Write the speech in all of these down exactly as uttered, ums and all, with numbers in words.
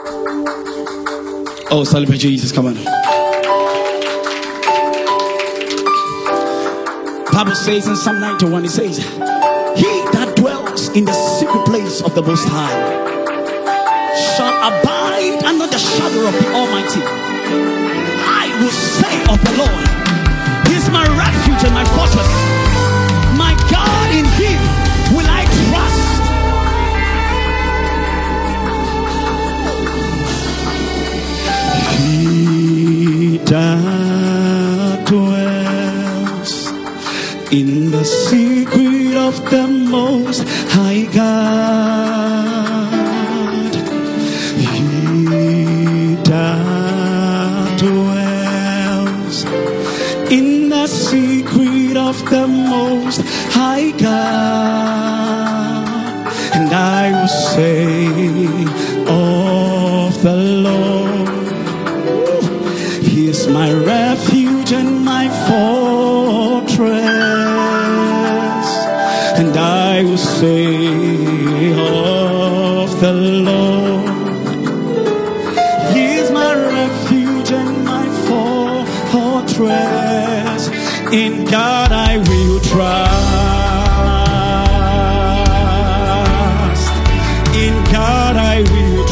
Oh, celebrate Jesus. Come on. Bible says in Psalm ninety-one, it says, he that dwells in the secret place of the Most High shall abide under the shadow of the Almighty. I will say of the Lord, he is my refuge and my fortress. My God, in him will I trust. He that dwells in the secret of the Most High God, he that dwells in the secret of the Most High God, and I will say of the Lord, he is my refuge and my fortress, and I will say of the Lord, he is my refuge and my fortress. In God I will trust. In God I will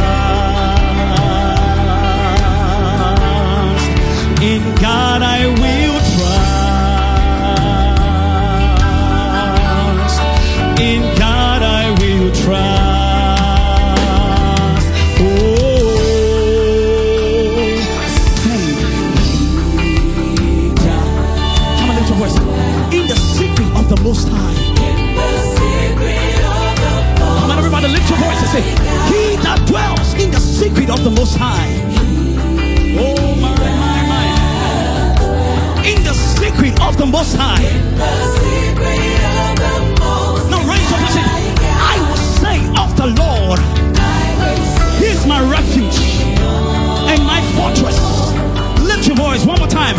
trust. In God I will trust. In God I will trust. Oh, sing. Come on, lift your voice. In the secret of the Most High. Come on, everybody, lift your voice and say, he that dwells in the secret of the Most High. Oh, my, my, my. In the secret of the Most High. Now raise up and say, I will say of the Lord, he is my refuge and my fortress. Lift your voice one more time.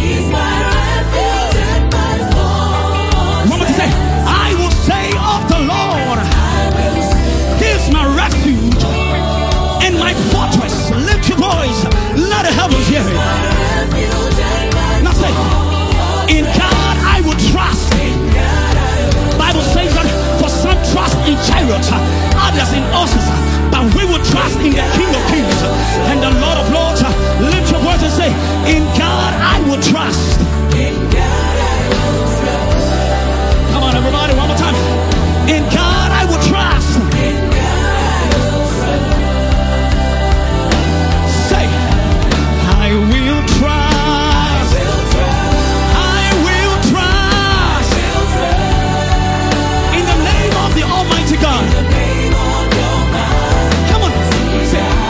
One more time, say, I will say of the Lord, he is my refuge and my fortress. Lift your voice, let the heavens hear it. Now say, in God I will trust. Bible says that for some trust in chariots, others in horses, but we will trust in the King of Kings and the Lord of Lords. Lift your voice and say, in God I will trust. Come on, everybody, one more time. In God I will trust. Say, I will trust. I will trust. In the name of the Almighty God. Come on. Say,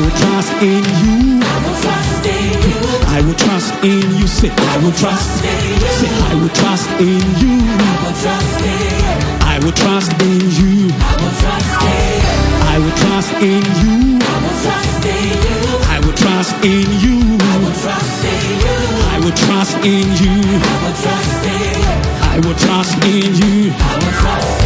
will trust in you. I will trust in you. Say, I will trust. Say, I will trust in you. I will trust in you. I will trust in you. I will trust in you. I will trust in you. I will trust in you.